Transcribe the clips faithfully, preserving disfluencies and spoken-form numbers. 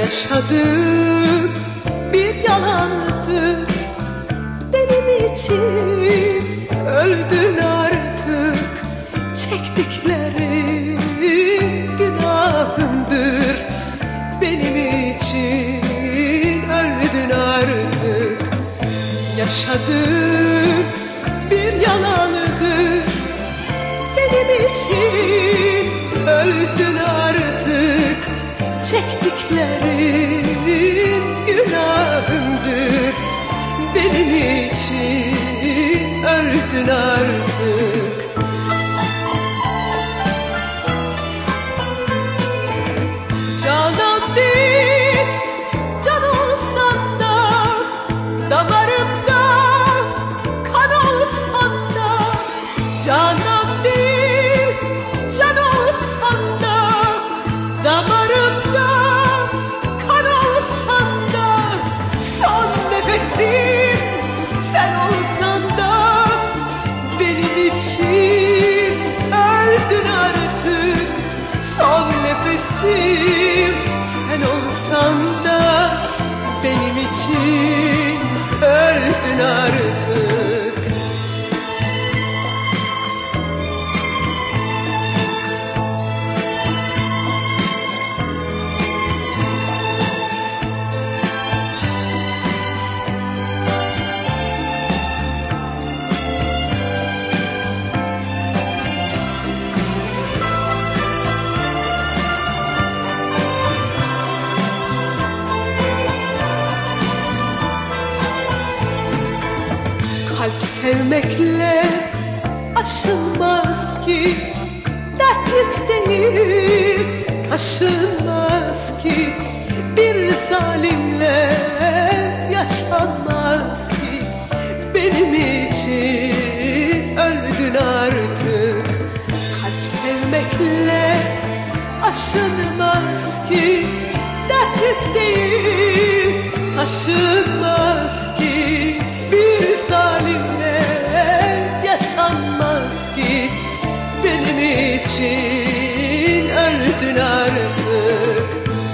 Yaşadığım bir yalandı benim için. Öldün artık, çektiklerim günahımdır benim için. Öldün artık. Yaşadığım bir yalandı benim için. Öldün artık, çektiklerim günahımdır benim için. Öldün artık. Canan değil, can olsan da, damarımda kan olsan da. Canan değil, can olsan da, damarımda kan olsan da. Son nefesim sen olsan da benim için. Öldün artık. Son nefesim sen olsan da benim için. Öldün artık. Kalp sevmekle aşılmaz ki, dert yük değil taşınmaz ki. Bir zalimle yaşanmaz ki benim için. Öldün artık. Kalp sevmekle aşılmaz ki, dert yük değil taşınmaz ki. Bir zalimle yaşanmaz ki benim için. Öldün artık.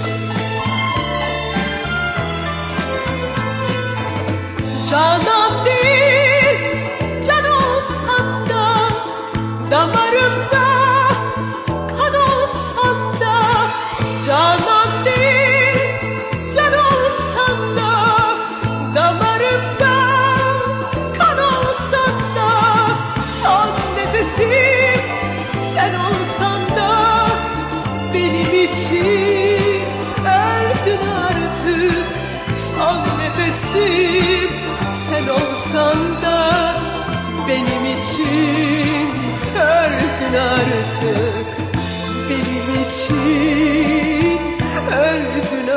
Canan değil, can olsan da, damarımda kan olsan da. Canan değil, can olsan da, damarımda kan olsan da. Son nefesim sen olsan da benim için. Öldün artık. Son nefesim sen olsan da benim için. Öldün artık. Benim için öldün